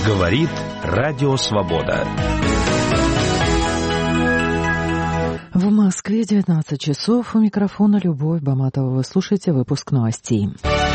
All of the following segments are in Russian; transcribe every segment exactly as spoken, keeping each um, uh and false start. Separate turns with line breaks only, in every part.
Говорит Радио Свобода.
В Москве девятнадцать часов. У микрофона Любовь Баматова. Вы слушаете выпуск новостей.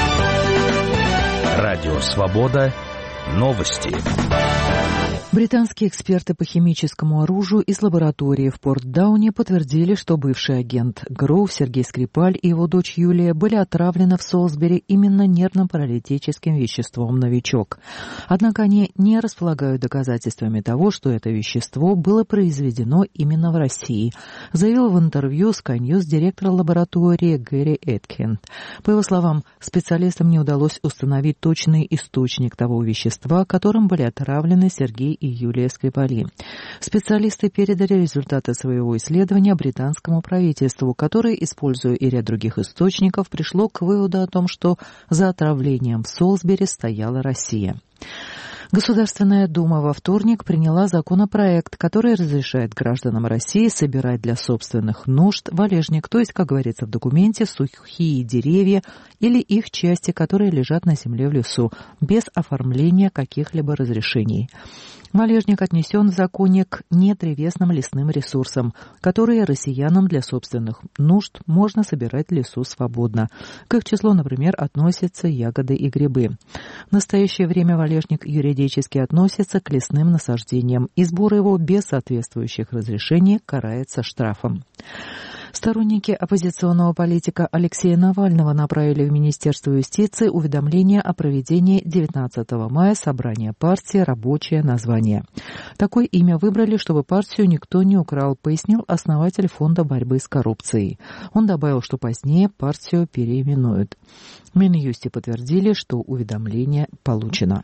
Радио Свобода. Новости.
Британские эксперты по химическому оружию из лаборатории в Портдауне подтвердили, что бывший агент ГРУ Сергей Скрипаль и его дочь Юлия были отравлены в Солсбери именно нервно-паралитическим веществом «Новичок». Однако они не располагают доказательствами того, что это вещество было произведено именно в России, заявил в интервью Sky News директор лаборатории Гэри Эткинд. По его словам, специалистам не удалось установить точный источник того вещества, которым были отравлены Сергей и Юлия Скрипали. Специалисты передали результаты своего исследования британскому правительству, которое, используя и ряд других источников, пришло к выводу о том, что за отравлением в Солсбери стояла Россия. Государственная Дума во вторник приняла законопроект, который разрешает гражданам России собирать для собственных нужд валежник, то есть, как говорится в документе, сухие деревья или их части, которые лежат на земле в лесу, без оформления каких-либо разрешений. Валежник отнесен в законе к недревесным лесным ресурсам, которые россиянам для собственных нужд можно собирать в лесу свободно. К их числу, например, относятся ягоды и грибы. В настоящее время валежник юридически относится к лесным насаждениям, и сбор его без соответствующих разрешений карается штрафом. Сторонники оппозиционного политика Алексея Навального направили в Министерство юстиции уведомление о проведении девятнадцатого мая собрания партии «Рабочее название». Такое имя выбрали, чтобы партию никто не украл, пояснил основатель Фонда борьбы с коррупцией. Он добавил, что позднее партию переименуют. В Минюсте подтвердили, что уведомление получено.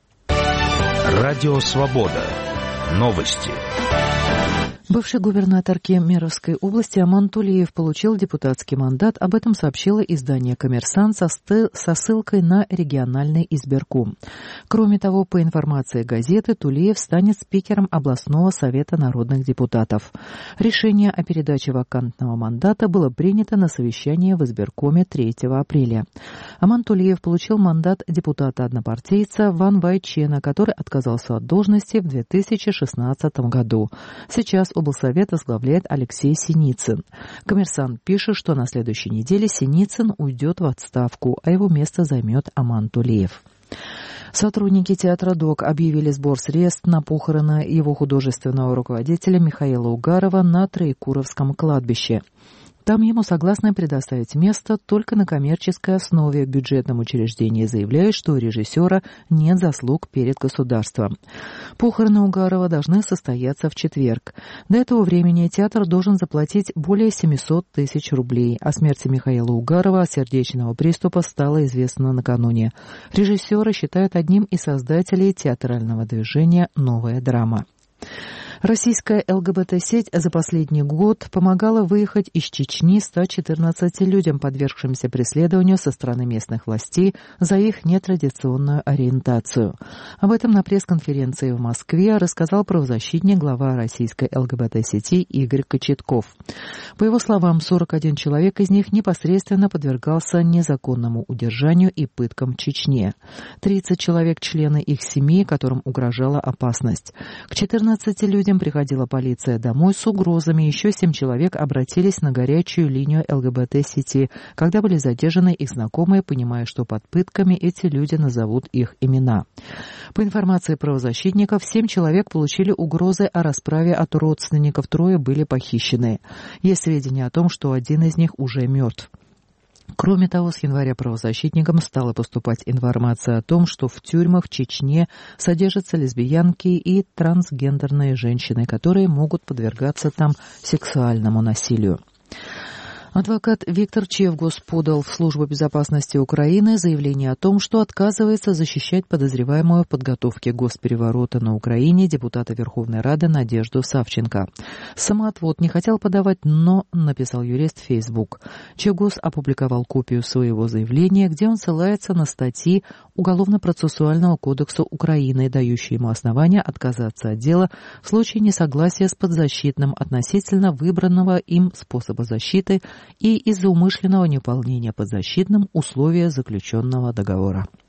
Радио Свобода. Новости.
Бывший губернатор Кемеровской области Аман Тулеев получил депутатский мандат. Об этом сообщило издание «Коммерсант» со, сты... со ссылкой на региональный избирком. Кроме того, по информации газеты, Тулеев станет спикером областного совета народных депутатов. Решение о передаче вакантного мандата было принято на совещании в избиркоме третьего апреля. Аман Тулеев получил мандат депутата-однопартийца Ван Вайчена, который отказался от должности в две тысячи шестнадцатом году. Сейчас облсовет возглавляет Алексей Синицын. «Коммерсант» пишет, что на следующей неделе Синицын уйдет в отставку, а его место займет Аман Тулеев. Сотрудники театра ДОК объявили сбор средств на похороны его художественного руководителя Михаила Угарова на Троекуровском кладбище. Там ему согласны предоставить место только на коммерческой основе. В бюджетном учреждении заявляют, что у режиссера нет заслуг перед государством. Похороны Угарова должны состояться в четверг. До этого времени театр должен заплатить более семьсот тысяч рублей. О смерти Михаила Угарова от сердечного приступа стало известно накануне. Режиссера считают одним из создателей театрального движения «Новая драма». Российская ЛГБТ-сеть за последний год помогала выехать из Чечни ста четырнадцати людям, подвергшимся преследованию со стороны местных властей за их нетрадиционную ориентацию. Об этом на пресс-конференции в Москве рассказал правозащитник, глава российской ЛГБТ-сети Игорь Кочетков. По его словам, сорок один человек из них непосредственно подвергался незаконному удержанию и пыткам в Чечне. тридцать человек – члены их семей, которым угрожала опасность. К четырнадцати людям приходила полиция домой с угрозами. Еще семь человек обратились на горячую линию ЛГБТ-сети, когда были задержаны их знакомые, понимая, что под пытками эти люди назовут их имена. По информации правозащитников, семь человек получили угрозы о расправе от родственников, трое были похищены. Есть сведения о том, что один из них уже мертв. Кроме того, с января правозащитникам стала поступать информация о том, что в тюрьмах в Чечне содержатся лесбиянки и трансгендерные женщины, которые могут подвергаться там сексуальному насилию. Адвокат Виктор Чевгус подал в Службу безопасности Украины заявление о том, что отказывается защищать подозреваемую в подготовке госпереворота на Украине депутата Верховной Рады Надежду Савченко. Самоотвод не хотел подавать, но написал юрист в Facebook. Чевгус опубликовал копию своего заявления, где он ссылается на статьи Уголовно-процессуального кодекса Украины, дающие ему основания отказаться от дела в случае несогласия с подзащитным относительно выбранного им способа защиты и из-за умышленного невыполнения подзащитным условия заключенного договора.